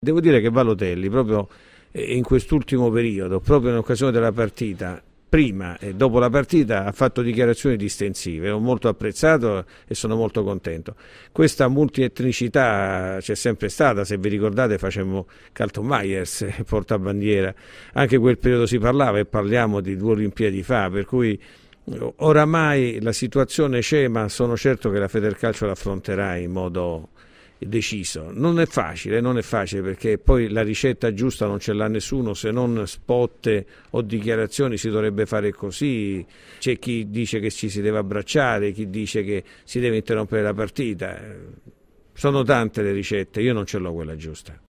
Devo dire che Balotelli, proprio in quest'ultimo periodo, proprio in occasione della partita, prima e dopo la partita, ha fatto dichiarazioni distensive. Ho molto apprezzato e sono molto contento. Questa multietnicità c'è sempre stata, se vi ricordate facemmo Carlton Myers, portabandiera, anche quel periodo si parlava e parliamo di 2 Olimpiadi fa, per cui oramai la situazione c'è, ma sono certo che la Federcalcio l'affronterà in modo deciso. Non è facile perché poi la ricetta giusta non ce l'ha nessuno, se non spot o dichiarazioni si dovrebbe fare così. C'è chi dice che ci si deve abbracciare, chi dice che si deve interrompere la partita. Sono tante le ricette, io non ce l'ho quella giusta.